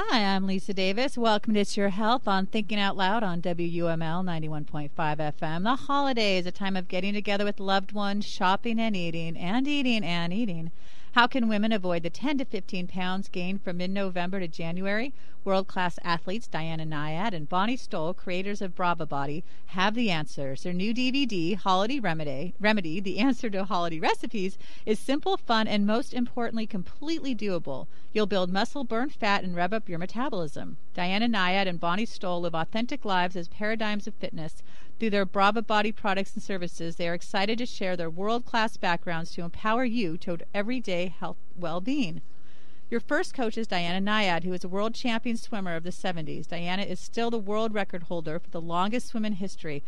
Hi, I'm Lisa Davis. Welcome to It's Your Health on Thinking Out Loud on WUML 91.5 FM. The holiday is a time of getting together with loved ones, shopping and eating, and eating and eating. How can women avoid the 10 to 15 pounds gained from mid-November to January? World-class athletes Diana Nyad and Bonnie Stoll, creators of Brava Body, have the answers. Their new DVD, Holiday Remedy, The Answer to Holiday Recipes, is simple, fun, and most importantly, completely doable. You'll build muscle, burn fat, and rev up your metabolism. Diana Nyad and Bonnie Stoll live authentic lives as paradigms of fitness. Through their Brava Body products and services, they are excited to share their world-class backgrounds to empower you toward everyday health well-being. Your first coach is Diana Nyad, who is a world champion swimmer of the 70s. Diana is still the world record holder for the longest swim in history,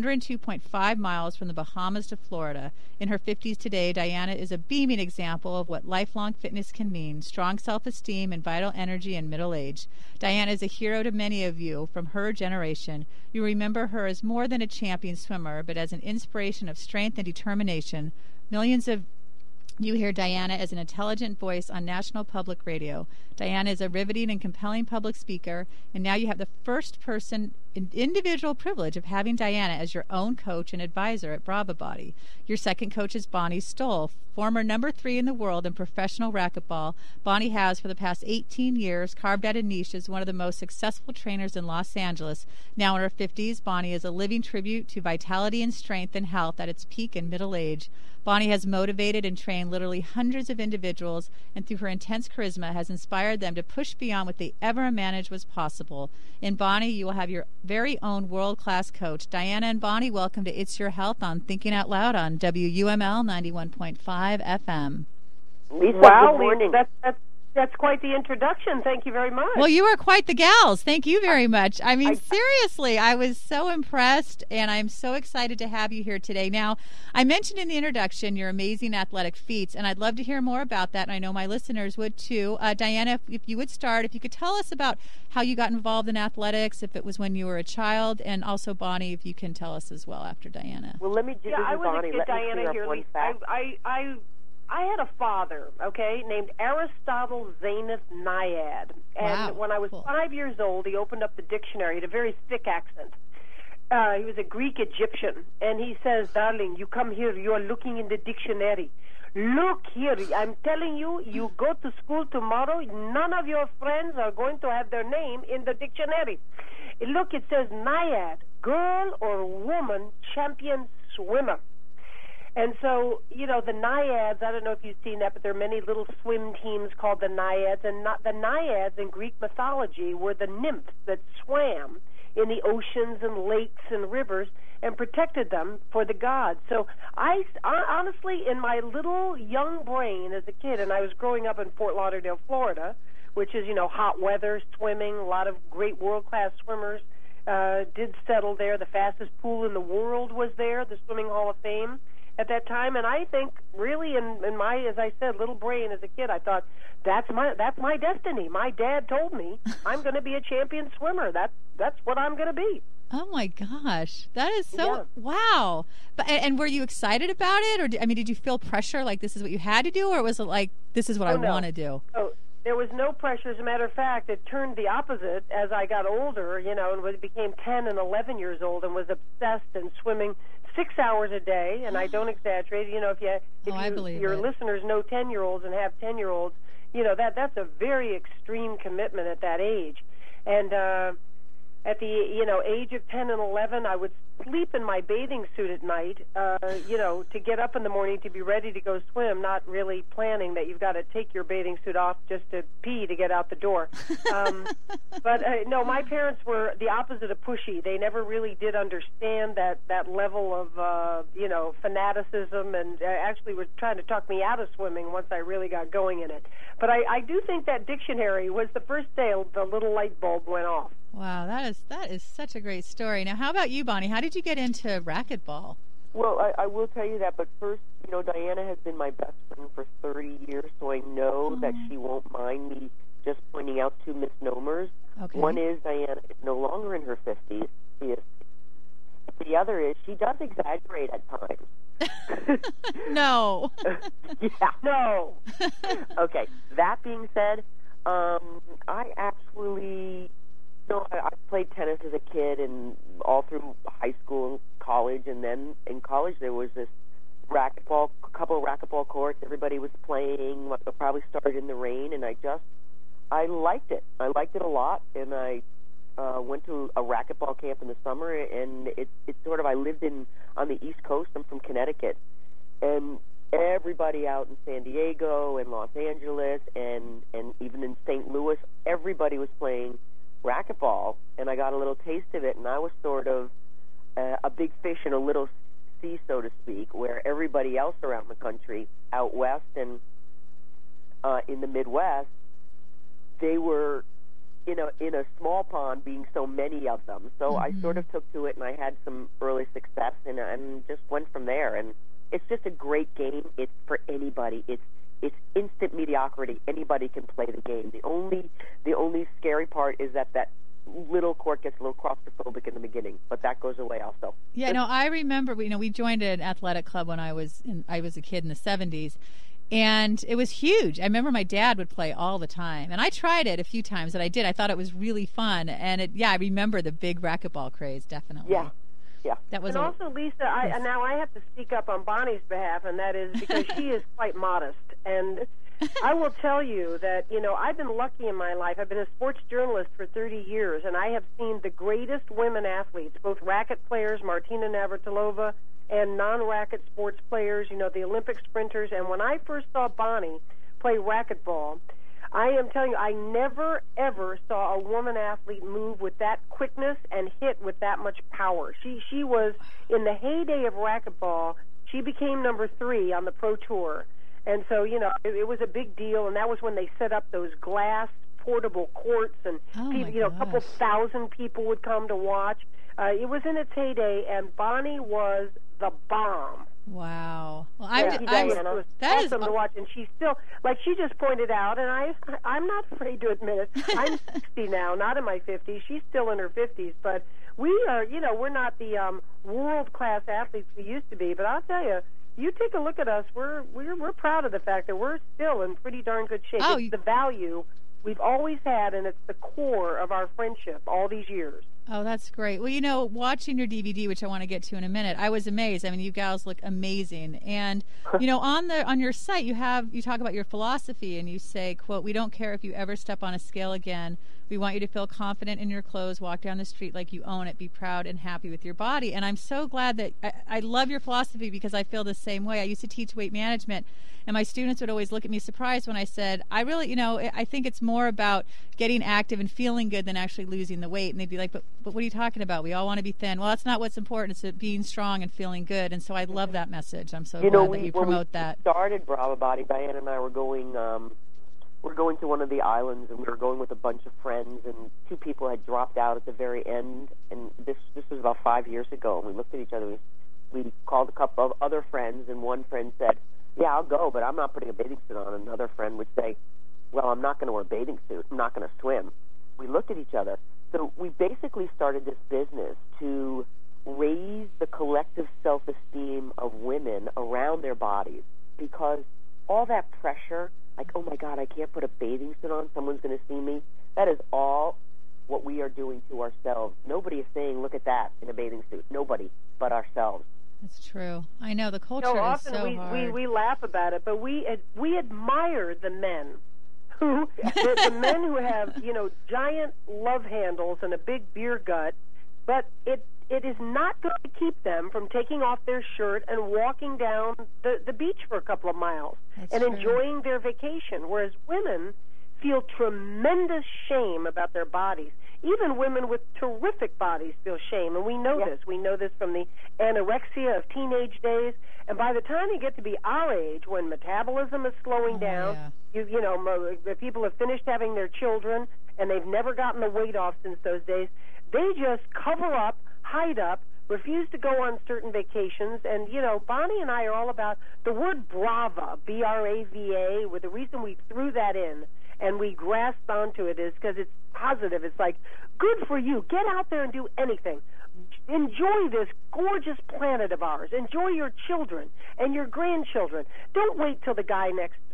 102.5 miles from the Bahamas to Florida. In her 50s today, Diana is a beaming example of what lifelong fitness can mean, strong self-esteem and vital energy in middle age. Diana is a hero to many of you from her generation. You remember her as more than a champion swimmer, but as an inspiration of strength and determination. Millions of you hear Diana as an intelligent voice on National Public Radio. Diana is a riveting and compelling public speaker, and now you have the first-person individual privilege of having Diana as your own coach and advisor at Brava Body. Your second coach is Bonnie Stoll, former number 3 in the world in professional racquetball. Bonnie has, for the past 18 years, carved out a niche as one of the most successful trainers in Los Angeles. Now in her 50s, Bonnie is a living tribute to vitality and strength and health at its peak in middle age. Bonnie has motivated and trained literally hundreds of individuals, and through her intense charisma has inspired them to push beyond what they ever imagined was possible. In Bonnie, you will have your very own world-class coach. Diana and Bonnie, welcome to It's Your Health on Thinking Out Loud on WUML 91.5 FM. Lisa, wow, good morning. That's quite the introduction. Thank you very much. Well, you are quite the gals. Thank you very much. I mean, seriously, I was so impressed, and I'm so excited to have you here today. Now, I mentioned in the introduction your amazing athletic feats, and I'd love to hear more about that, and I know my listeners would too. Diana, if you would start, if you could tell us about how you got involved in athletics, if it was when you were a child, and also, Bonnie, if you can tell us as well after Diana. Well, let me do I was Bonnie. a kid, Diana, here. I had a father, named Aristotle Zaineth Nyad. And when I was 5 years old, he opened up the dictionary. He had a very thick accent. He was a Greek Egyptian. And he says, darling, you come here. You are looking in the dictionary. Look here. I'm telling you, you go to school tomorrow. None of your friends are going to have their name in the dictionary. Look, it says Nyad, girl or woman champion swimmer. And so, the Naiads, I don't know if you've seen that, but there are many little swim teams called the Naiads. And the Naiads in Greek mythology were the nymphs that swam in the oceans and lakes and rivers and protected them for the gods. So I honestly, in my little young brain as a kid, and I was growing up in Fort Lauderdale, Florida, which is, hot weather, swimming, a lot of great world-class swimmers did settle there. The fastest pool in the world was there, the Swimming Hall of Fame at that time. And I think really in my, as I said, little brain as a kid, I thought that's my destiny. My dad told me I'm going to be a champion swimmer. That's what I'm going to be. Oh my gosh, that is so wow! But and were you excited about it, or did you feel pressure like this is what you had to do, or was it like this is what I want to do? Oh, there was no pressure. As a matter of fact, it turned the opposite as I got older. And became 10 and 11 years old, and was obsessed in swimming 6 hours a day. And I don't exaggerate. If your listeners know 10-year-olds and have 10-year-olds, that's a very extreme commitment at that age. And at the age of 10 and 11, I would sleep in my bathing suit at night, to get up in the morning to be ready to go swim, not really planning that you've got to take your bathing suit off just to pee to get out the door. No, my parents were the opposite of pushy. They never really did understand that level of, fanaticism, and actually were trying to talk me out of swimming once I really got going in it. But I do think that dictionary was the first day the little light bulb went off. Wow, that is such a great story. Now, how about you, Bonnie? How did you get into racquetball? Well, I will tell you that, but first, Diana has been my best friend for 30 years, so I know that she won't mind me just pointing out two misnomers. Okay. One is Diana is no longer in her 50s. She is. The other is she does exaggerate at times. No. Yeah. No. Okay. That being said, I actually played tennis as a kid and all through high school and college, and then in college there was this racquetball, couple of racquetball courts. Everybody was playing. It probably started in the rain, and I liked it. I liked it a lot, and I went to a racquetball camp in the summer, and it's sort of, I lived on the East Coast. I'm from Connecticut, and everybody out in San Diego and Los Angeles and even in St. Louis, everybody was playing racquetball, and I got a little taste of it, and I was sort of a big fish in a little sea, so to speak, where everybody else around the country, out west and in the Midwest, they were in a small pond, being so many of them. So I sort of took to it, and I had some early success, and just went from there. And it's just a great game. It's for anybody. It's instant mediocrity. Anybody can play the game. The only scary part is that little court gets a little claustrophobic in the beginning, but that goes away also. Yeah, no, I remember. We joined an athletic club when I was a kid in the 70s, and it was huge. I remember my dad would play all the time, and I tried it a few times. That I did. I thought it was really fun, and I remember the big racquetball craze. Definitely. Yeah. Yeah. That was. And also, Lisa, now I have to speak up on Bonnie's behalf, and that is because she is quite modest. And I will tell you that, I've been lucky in my life. I've been a sports journalist for 30 years, and I have seen the greatest women athletes, both racket players, Martina Navratilova, and non-racket sports players, the Olympic sprinters. And when I first saw Bonnie play racquetball, I am telling you, I never, ever saw a woman athlete move with that quickness and hit with that much power. She was, in the heyday of racquetball, she became number 3 on the Pro Tour. And so, it was a big deal, and that was when they set up those glass portable courts, and people, a couple thousand people would come to watch. It was in its heyday, and Bonnie was the bomb. Wow. Well, it was awesome to watch, and she's still, like she just pointed out, and I'm not afraid to admit it, I'm 60 now, not in my 50s. She's still in her 50s, but we are, we're not the world-class athletes we used to be, but I'll tell you, you take a look at us, we're proud of the fact that we're still in pretty darn good shape. It's the value we've always had, and it's the core of our friendship all these years. Oh, that's great. Well, watching your DVD, which I want to get to in a minute, I was amazed. I mean, you gals look amazing. And, on your site, you talk about your philosophy, and you say, quote, "We don't care if you ever step on a scale again. We want you to feel confident in your clothes, walk down the street like you own it, be proud and happy with your body." And I'm so glad that I love your philosophy, because I feel the same way. I used to teach weight management, and my students would always look at me surprised when I said, I really, I think it's more about getting active and feeling good than actually losing the weight. And they'd be like, but what are you talking about? We all want to be thin. Well, that's not what's important. It's being strong and feeling good. And so I love that message. I'm so glad that you promote that. When we started Brava Body, Diane and I were going to one of the islands, and we were going with a bunch of friends, and 2 people had dropped out at the very end, and this was about 5 years ago, and we looked at each other, we called a couple of other friends, and one friend said, "Yeah, I'll go, but I'm not putting a bathing suit on." Another friend would say, "Well, I'm not going to wear a bathing suit. I'm not going to swim." We looked at each other. So we basically started this business to raise the collective self-esteem of women around their bodies, because all that pressure, like, oh my God, I can't put a bathing suit on, someone's going to see me, that is all what we are doing to ourselves. Nobody is saying, look at that in a bathing suit. Nobody but ourselves. It's true. I know the culture is so hard. We laugh about it, but we admire the men who the men who have giant love handles and a big beer gut, but it is not going to keep them from taking off their shirt and walking down the beach for a couple of miles and enjoying their vacation, whereas women feel tremendous shame about their bodies. Even women with terrific bodies feel shame, and we know this. We know this from the anorexia of teenage days, and by the time you get to be our age, when metabolism is slowing down, the people have finished having their children, and they've never gotten the weight off since those days, they just cover up, hide up, refuse to go on certain vacations. And, Bonnie and I are all about the word Brava, B-R-A-V-A, with the reason we threw that in and we grasped onto it is because it's positive. It's like, good for you. Get out there and do anything. Enjoy this gorgeous planet of ours. Enjoy your children and your grandchildren. Don't wait till the guy next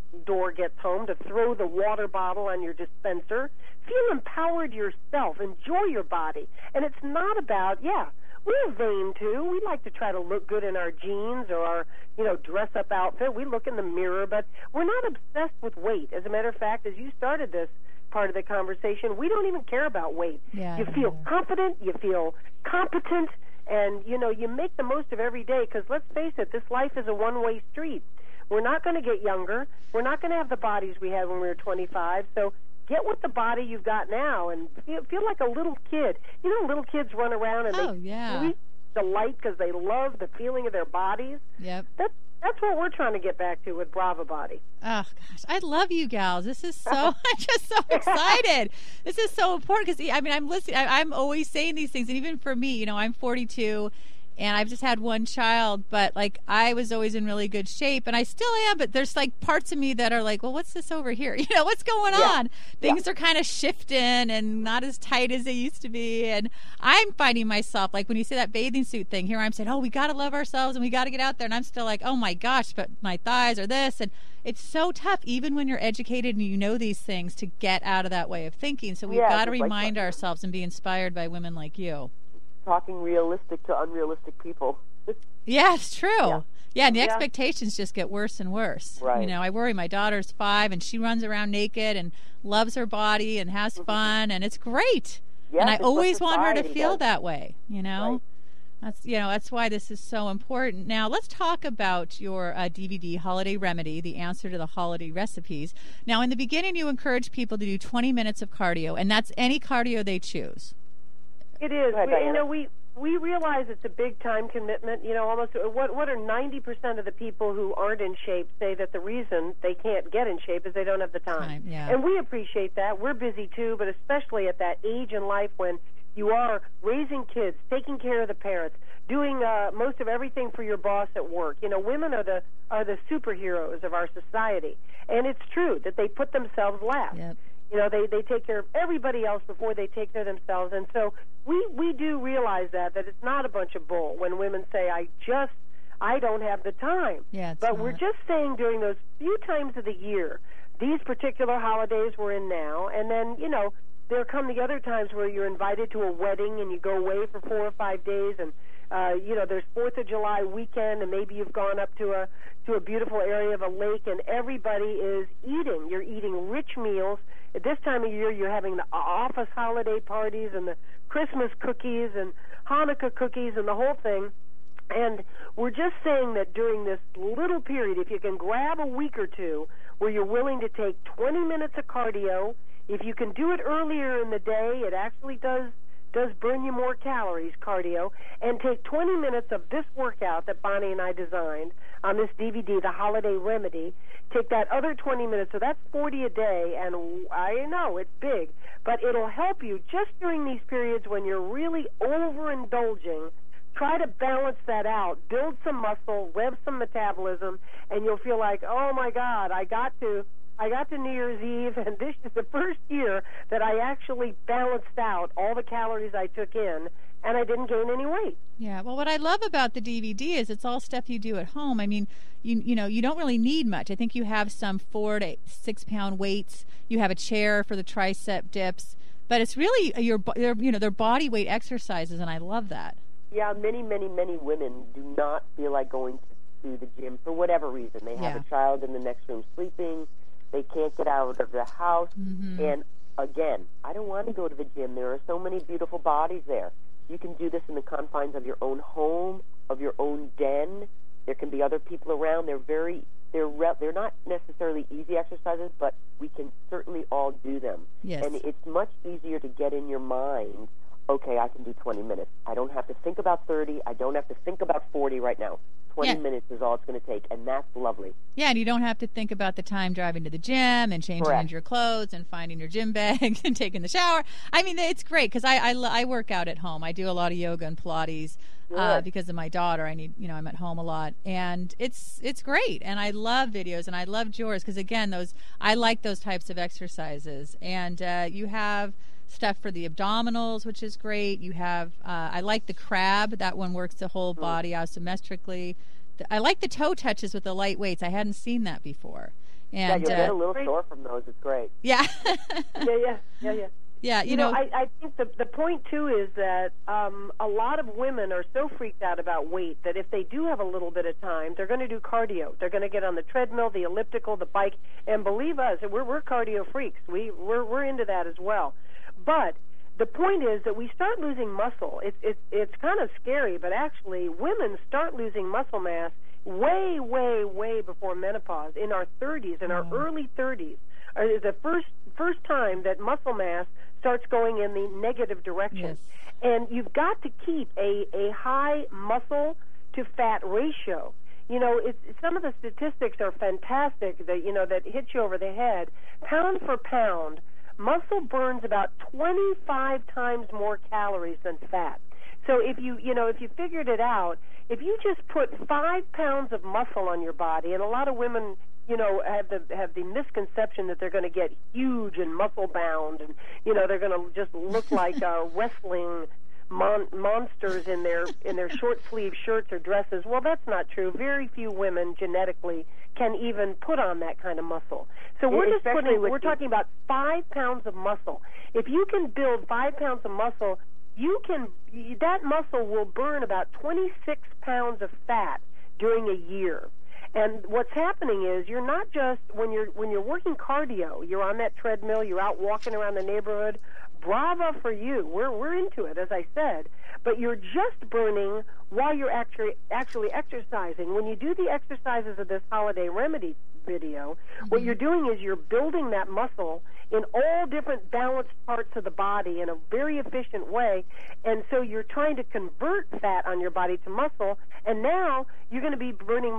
door gets home, to throw the water bottle on your dispenser. Feel empowered yourself. Enjoy your body. And it's not about, we're vain too. We like to try to look good in our jeans or our, dress-up outfit. We look in the mirror, but we're not obsessed with weight. As a matter of fact, as you started this part of the conversation, we don't even care about weight. Yeah, you feel confident, you feel competent, and, you make the most of every day, because let's face it, this life is a one-way street. We're not going to get younger. We're not going to have the bodies we had when we were 25, so get with the body you've got now and feel like a little kid. Little kids run around and they reach the light because they love the feeling of their bodies. Yep. That's what we're trying to get back to with Brava Body. Oh, gosh. I love you gals. This is so, I'm just so excited. This is so important because, I'm listening. I'm always saying these things. And even for me, I'm 42 and I've just had one child, but I was always in really good shape and I still am, but there's parts of me that are well, what's this over here? What's going on? Things are kind of shifting and not as tight as they used to be. And I'm finding myself, when you say that bathing suit thing here, I'm saying, oh, we got to love ourselves and we got to get out there. And I'm still oh my gosh, but my thighs are this. And it's so tough, even when you're educated and you know these things, to get out of that way of thinking. So we've got to remind ourselves and be inspired by women like you. Talking realistic to unrealistic people. Yeah, it's true. Yeah, and the expectations just get worse and worse. Right. I worry. My daughter's 5, and she runs around naked and loves her body and has fun, and it's great. Yes, and I always want her to feel that way. Right. That's why this is so important. Now, let's talk about your DVD, Holiday Remedy, the answer to the holiday recipes. Now, in the beginning, you encourage people to do 20 minutes of cardio, and that's any cardio they choose. It is. We realize it's a big time commitment. Almost what are 90% of the people who aren't in shape say that the reason they can't get in shape is they don't have the time. Yeah. And we appreciate that. We're busy too, but especially at that age in life when you are raising kids, taking care of the parents, doing most of everything for your boss at work. Women are the superheroes of our society, and it's true that they put themselves last. Yep. They take care of everybody else before they take care of themselves. And so we do realize that it's not a bunch of bull when women say, I don't have the time. Yeah, but we're just saying during those few times of the year, these particular holidays we're in now, and then, there come the other times where you're invited to a wedding and you go away for 4 or 5 days, and there's 4th of July weekend, and maybe you've gone up to a beautiful area of a lake, and everybody is eating. You're eating rich meals. At this time of year, you're having the office holiday parties and the Christmas cookies and Hanukkah cookies and the whole thing. And we're just saying that during this little period, if you can grab a week or two where you're willing to take 20 minutes of cardio, if you can do it earlier in the day, it actually does burn you more calories, cardio, and take 20 minutes of this workout that Bonnie and I designed on this DVD, The Holiday Remedy. Take that other 20 minutes, so that's 40 a day, and I know it's big, but it'll help you just during these periods when you're really overindulging. Try to balance that out, build some muscle, rev some metabolism, and you'll feel like, oh my God, I got to New Year's Eve, and this is the first year that I actually balanced out all the calories I took in, and I didn't gain any weight. Yeah, well, what I love about the DVD is it's all stuff you do at home. I mean, you don't really need much. I think you have some 4 to 6 pound weights. You have a chair for the tricep dips, but it's really their body weight exercises, and I love that. Yeah, many, many, many women do not feel like going to the gym for whatever reason. They have a child in the next room sleeping. They can't get out of the house. Mm-hmm. And, again, I don't want to go to the gym. There are so many beautiful bodies there. You can do this in the confines of your own home, of your own den. There can be other people around. They're not necessarily easy exercises, but we can certainly all do them. Yes. And it's much easier to get in your mind, okay, I can do 20 minutes. I don't have to think about 30. I don't have to think about 40 right now. 20 minutes is all it's going to take, and that's lovely. Yeah, and you don't have to think about the time driving to the gym and changing into your clothes and finding your gym bag and taking the shower. I mean, it's great because I work out at home. I do a lot of yoga and Pilates because of my daughter. I'm at home a lot, and it's great. And I love videos, and I love yours because, again, I like those types of exercises. And you have stuff for the abdominals, which is great. You have, I like the crab. That one works the whole body isometrically. I like the toe touches with the light weights. I hadn't seen that before. And you'll get a little sore from those. It's great. Yeah. Yeah, you know, I think the point, too, is that a lot of women are so freaked out about weight that if they do have a little bit of time, they're going to do cardio. They're going to get on the treadmill, the elliptical, the bike, and believe us, we're cardio freaks. We're into that as well. But the point is that we start losing muscle. It's kind of scary, but actually women start losing muscle mass way, way, way before menopause, in our 30s, in our early 30s. Is the first time that muscle mass starts going in the negative direction. Yes. And you've got to keep a high muscle to fat ratio. You know, some of the statistics are fantastic that, you know, that hit you over the head. Pound for pound, muscle burns about 25 times more calories than fat. So if you figured it out, if you just put 5 pounds of muscle on your body, and a lot of women, you know, have the misconception that they're going to get huge and muscle bound, and you know they're going to just look like wrestling monsters in their short sleeve shirts or dresses. Well, that's not true. Very few women genetically can even put on that kind of muscle. So we're talking about 5 pounds of muscle. If you can build 5 pounds of muscle, that muscle will burn about 26 pounds of fat during a year. And what's happening is you're not just, when you're working cardio, you're on that treadmill, you're out walking around the neighborhood, bravo for you. We're into it, as I said. But you're just burning while you're actually exercising. When you do the exercises of this Holiday Remedy video, what you're doing is you're building that muscle in all different balanced parts of the body in a very efficient way, and so you're trying to convert fat on your body to muscle, and now you're going to be burning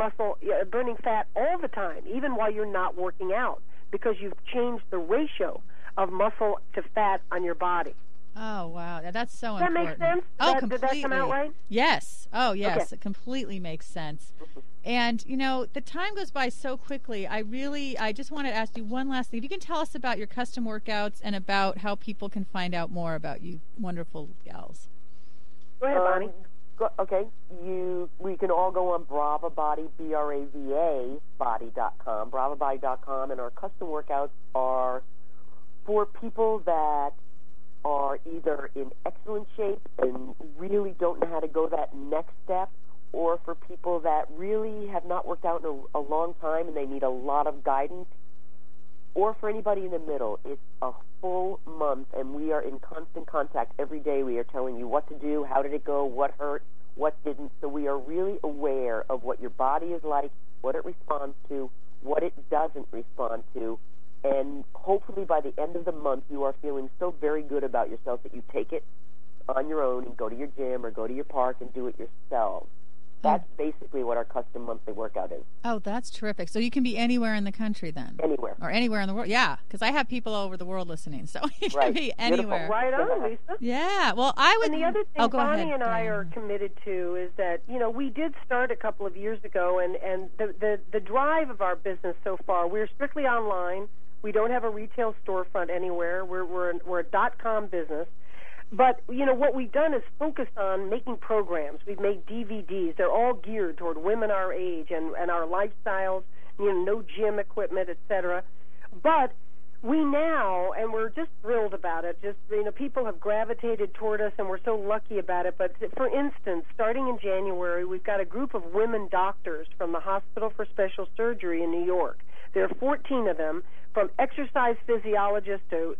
fat all the time, even while you're not working out, because you've changed the ratio of muscle to fat on your body. Oh, wow. That's so important. Does that make sense? Oh, completely. Did that come out right? Yes. Oh, yes. Okay. It completely makes sense. And, you know, the time goes by so quickly. I just wanted to ask you one last thing. If you can tell us about your custom workouts and about how people can find out more about you wonderful gals. Go ahead, Bonnie. Okay. We can all go on Brava Body, BRAVA body.com, bravabody.com, and our custom workouts are for people that are either in excellent shape and really don't know how to go that next step, or for people that really have not worked out in a long time and they need a lot of guidance, or for anybody in the middle. It's a full month, and we are in constant contact every day. We are telling you what to do, how did it go, what hurt, what didn't. So we are really aware of what your body is like, what it responds to, what it doesn't respond to. And hopefully by the end of the month, you are feeling so very good about yourself that you take it on your own and go to your gym or go to your park and do it yourself. That's basically what our custom monthly workout is. Oh, that's terrific. So you can be anywhere in the country then? Anywhere. Or anywhere in the world. Yeah, because I have people all over the world listening, so you can be anywhere. Beautiful. Right on, Lisa. Yeah. Well, I would... And the other thing Bonnie and I are committed to is that, you know, we did start a couple of years ago, and the drive of our business so far, we're strictly online. We don't have a retail storefront anywhere. We're a .com business. But, you know, what we've done is focused on making programs. We've made DVDs. They're all geared toward women our age and our lifestyles, you know, no gym equipment, et cetera. But we now, and we're just thrilled about it, just, you know, people have gravitated toward us, and we're so lucky about it. But, for instance, starting in January, we've got a group of women doctors from the Hospital for Special Surgery in New York. There are 14 of them, from exercise physiologists to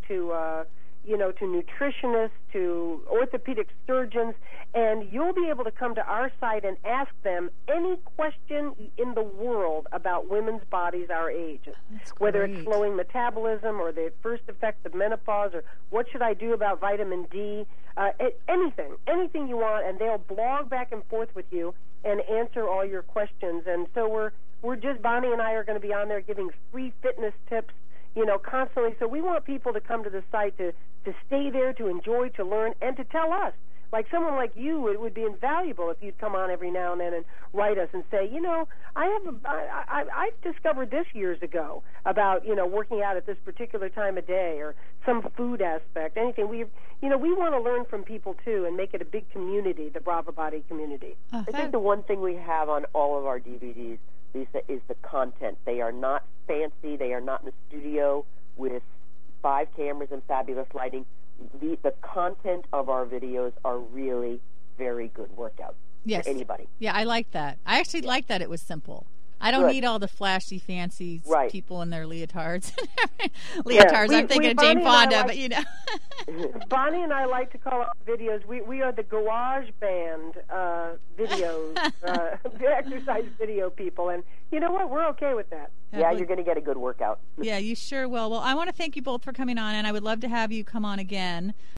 nutritionists, to orthopedic surgeons, and you'll be able to come to our site and ask them any question in the world about women's bodies our age, whether it's slowing metabolism or the first effects of menopause, or what should I do about vitamin D, anything you want, and they'll blog back and forth with you and answer all your questions. And so Bonnie and I are going to be on there giving free fitness tips, you know, constantly. So we want people to come to the site to stay there, to enjoy, to learn, and to tell us. Like someone like you, it would be invaluable if you'd come on every now and then and write us and say, you know, I discovered this years ago about, you know, working out at this particular time of day, or some food aspect, anything. We want to learn from people too and make it a big community, the Brava Body community. I think the one thing we have on all of our DVDs, Lisa, is the content. They are not fancy. They are not in the studio with 5 cameras and fabulous lighting. The content of our videos are really very good workouts for anybody. Yeah, I like that. I actually like that it was simple. I don't need all the flashy, fancy people in their leatards. I'm thinking of Jane Fonda, but you know. Bonnie and I like to call our videos, we are the Garage Band videos, exercise video people. And you know what? We're okay with that. Yeah, you're going to get a good workout. Yeah, you sure will. Well, I want to thank you both for coming on, and I would love to have you come on again.